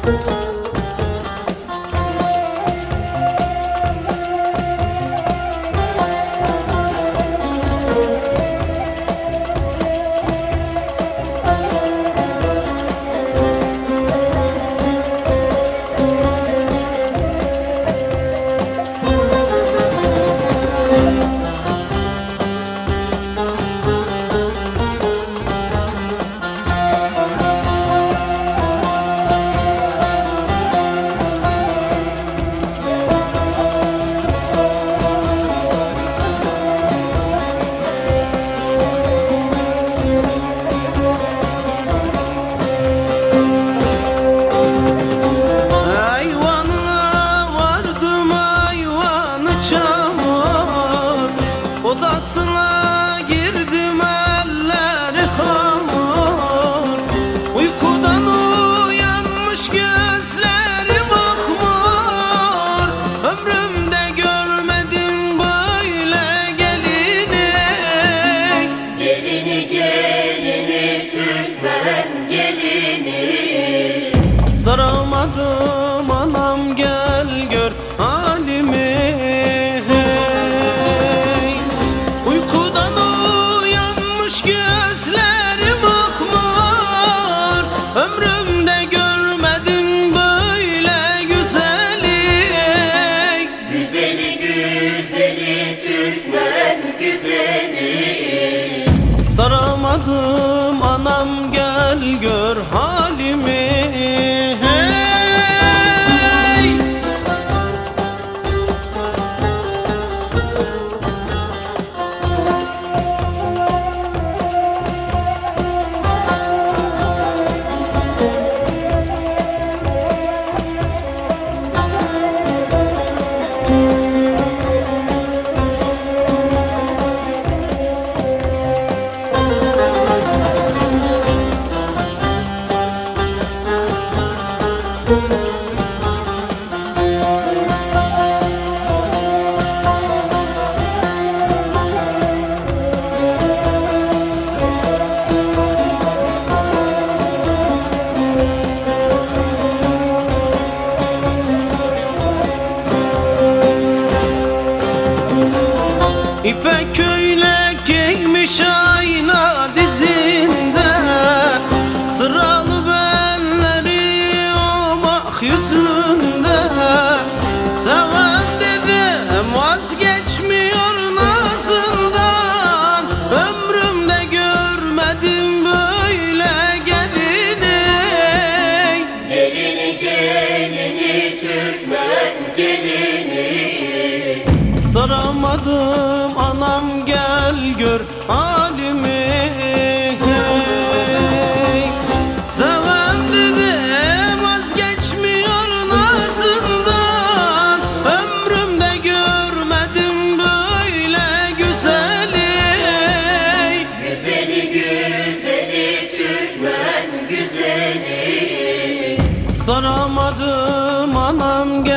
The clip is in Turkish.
Odasına girdim, elleri hamur. Uykudan uyanmış gözleri mahmur. Ömrümde görmedim böyle gelini. Gelini gelini Türkmen gelini. Saramadım anam, gel gör halimi. Gözlerim akmar, ömrümde görmedim böyle güzeli. Güzeli güzeli Türkmen güzeli. Saramadım anam, gel gör halimi. İpek köylek giymiş ayna dizinde, sıralı belleri omak yüzünde. Seven dedim vazgeçmiyor nazından, ömrümde görmedim böyle gelini. Gelini gelini Türkmen gelini. Saramadım anam, gel gör halimi. Seven dedim vazgeçmiyor nazından, ömrümde görmedim böyle güzeli. Güzeli güzeli Türkmen güzeli. Saramadım anam, gel